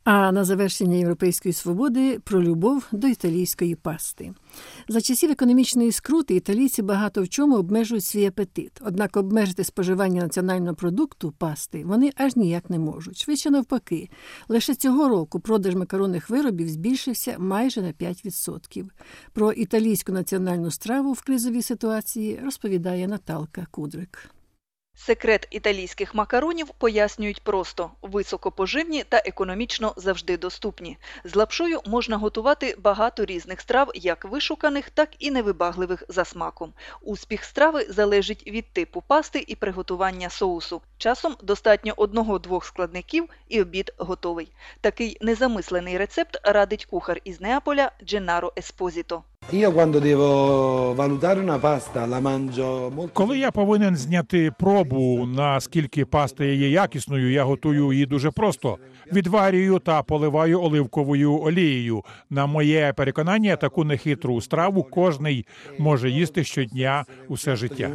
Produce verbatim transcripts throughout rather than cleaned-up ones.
А на завершення європейської свободи про любов до італійської пасти. За часів економічної скрути італійці багато в чому обмежують свій апетит. Однак обмежити споживання національного продукту пасти вони аж ніяк не можуть. Швидше навпаки. Лише цього року продаж макаронних виробів збільшився майже на п'ять відсотків. Про італійську національну страву в кризовій ситуації розповідає Наталка Кудрик. Секрет італійських макаронів пояснюють просто – високопоживні та економічно завжди доступні. З лапшою можна готувати багато різних страв, як вишуканих, так і невибагливих за смаком. Успіх страви залежить від типу пасти і приготування соусу. Часом достатньо одного-двох складників і обід готовий. Такий незамислений рецепт радить кухар із Неаполя Дженнаро Еспозіто. Коли я повинен зняти пробу, наскільки паста є якісною, я готую її дуже просто. Відварюю та поливаю оливковою олією. На моє переконання, таку нехитру страву кожний може їсти щодня усе життя.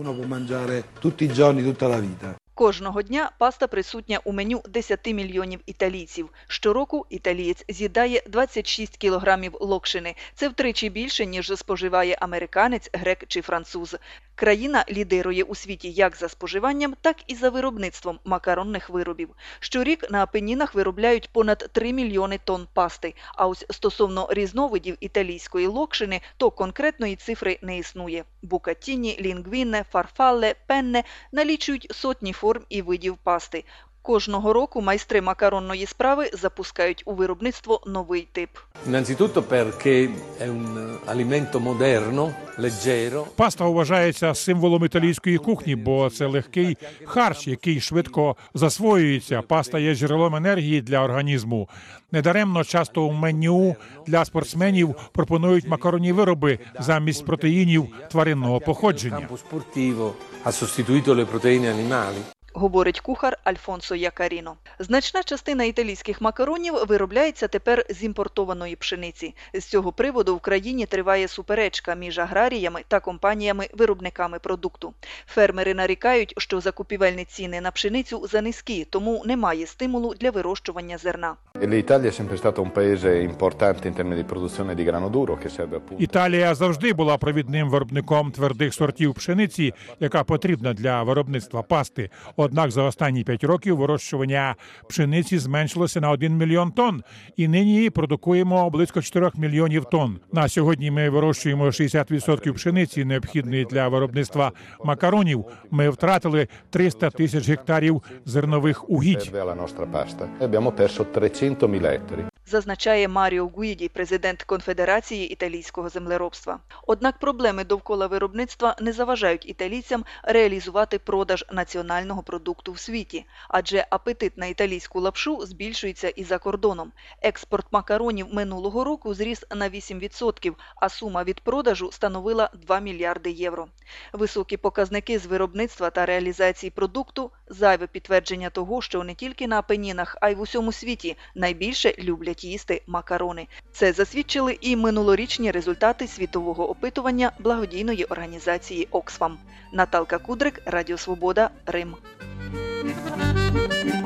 Кожного дня паста присутня у меню десяти мільйонів італійців. Щороку італієць з'їдає двадцять шість кілограмів локшини. Це втричі більше, ніж споживає американець, грек чи француз. Країна лідирує у світі як за споживанням, так і за виробництвом макаронних виробів. Щорік на Апенінах виробляють понад три мільйони тонн пасти. А ось стосовно різновидів італійської локшини, то конкретної цифри не існує. Букатіні, лінгвіне, фарфалле, пенне налічують сотні форм і видів пасти. Кожного року майстри макаронної справи запускають у виробництво новий тип. Innanzitutto perché è un alimento moderno, leggero. Паста вважається символом італійської кухні, бо це легкий харч, який швидко засвоюється. Паста є джерелом енергії для організму. Недаремно часто у меню для спортсменів пропонують макаронні вироби замість протеїнів тваринного походження. Ha sostituito le proteine animali. Говорить кухар Альфонсо Якаріно. Значна частина італійських макаронів виробляється тепер з імпортованої пшениці. З цього приводу в країні триває суперечка між аграріями та компаніями-виробниками продукту. Фермери нарікають, що закупівельні ціни на пшеницю занизькі, тому немає стимулу для вирощування зерна. Італія завжди була провідним виробником твердих сортів пшениці, яка потрібна для виробництва пасти. Однак за останні п'ять років вирощування пшениці зменшилося на один мільйон тонн, і нині продукуємо близько чотирьох мільйонів тонн. На сьогодні ми вирощуємо шістдесят відсотків пшениці, необхідної для виробництва макаронів. Ми втратили триста тисяч гектарів зернових угідь. Зазначає Маріо Гуїді, президент Конфедерації італійського землеробства. Однак проблеми довкола виробництва не заважають італійцям реалізувати продаж національного продукту в світі, адже апетит на італійську лапшу збільшується і за кордоном. Експорт макаронів минулого року зріс на вісім відсотків, а сума від продажу становила два мільярди євро. Високі показники з виробництва та реалізації продукту – зайве підтвердження того, що не тільки на Апенінах, а й в усьому світі найбільше люблять їсти макарони. Це засвідчили і минулорічні результати світового опитування благодійної організації Оксфам. Наталка Кудрик, Радіо Свобода, Рим.